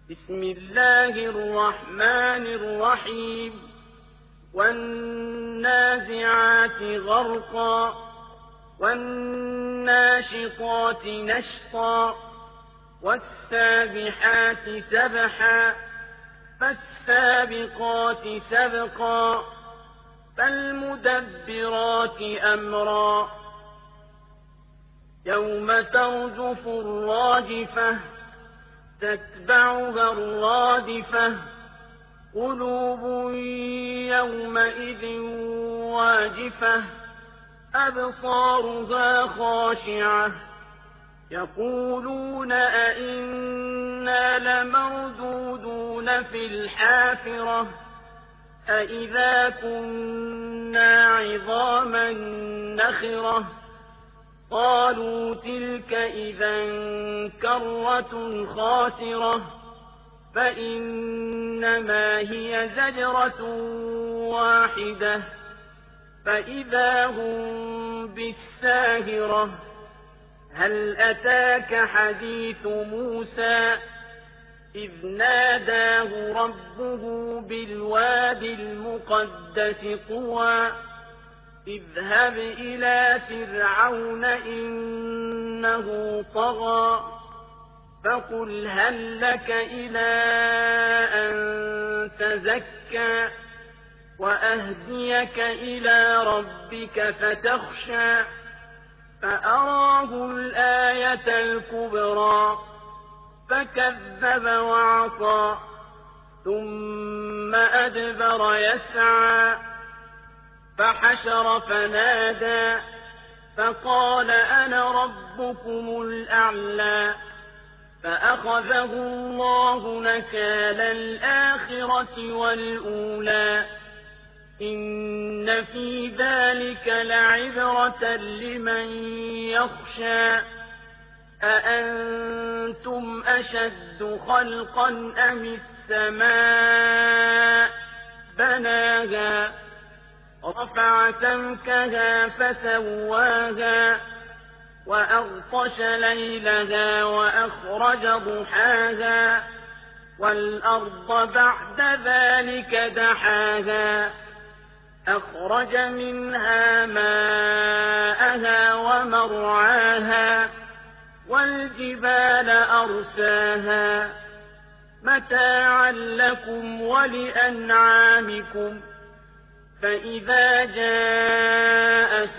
بسم الله الرحمن الرحيم والنازعات غرقا والناشطات نشطا والسابحات سبحا فالسابقات سبقا فالمدبرات أمرا يوم ترجف الراجفة تتبعها الرادفة قلوب يومئذ واجفة أبصارها خاشعة يقولون أئنا لمردودون في الحافرة أئذا كنا عظاما نخرة قالوا تلك إذا كرة خاسرة فإنما هي زجرة واحدة فإذا هم بالساهرة هل أتاك حديث موسى إذ ناداه ربه بالواد المقدس طوى اذهب إلى فرعون إنه طغى فقل هل لك إلى أن تزكى وأهديك إلى ربك فتخشى فأراه الآية الكبرى فكذب وعصى ثم أدبر يسعى فحشر فنادى فقال أنا ربكم الأعلى فأخذه الله نكال الآخرة والأولى إن في ذلك لعبرة لمن يخشى أأنتم أشد خلقا أم السماء بناها رفع سمكها فسواها وأغطش ليلها وأخرج ضحاها والأرض بعد ذلك دحاها أخرج منها ماءها ومرعاها والجبال أرساها متاعا لكم ولأنعامكم فإذا جاءت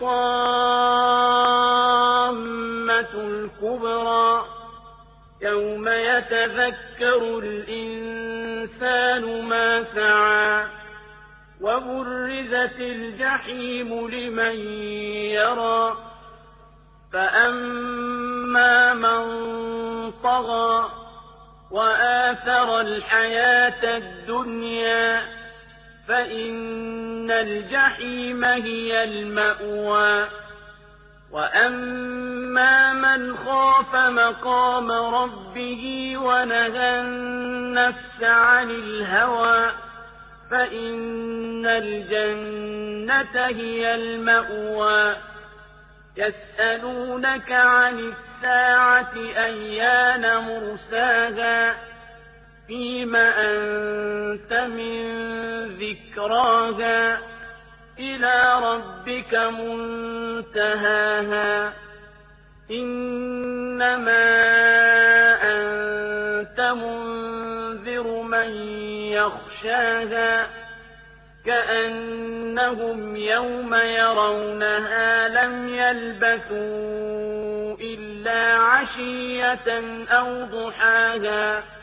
الطامة الكبرى يوم يتذكر الإنسان ما سعى وبرزت الجحيم لمن يرى فأما من طغى وآثر الحياة الدنيا فإن الجحيم هي المأوى وأما من خاف مقام ربه ونهى النفس عن الهوى فإن الجنة هي المأوى يسألونك عن الساعة أيان مرساها فيم أنت من ذكراها إلى ربك منتهاها إنما أنت منذر من يخشاها كأنهم يوم يرونها لم يلبثوا إلا عشية أو ضحاها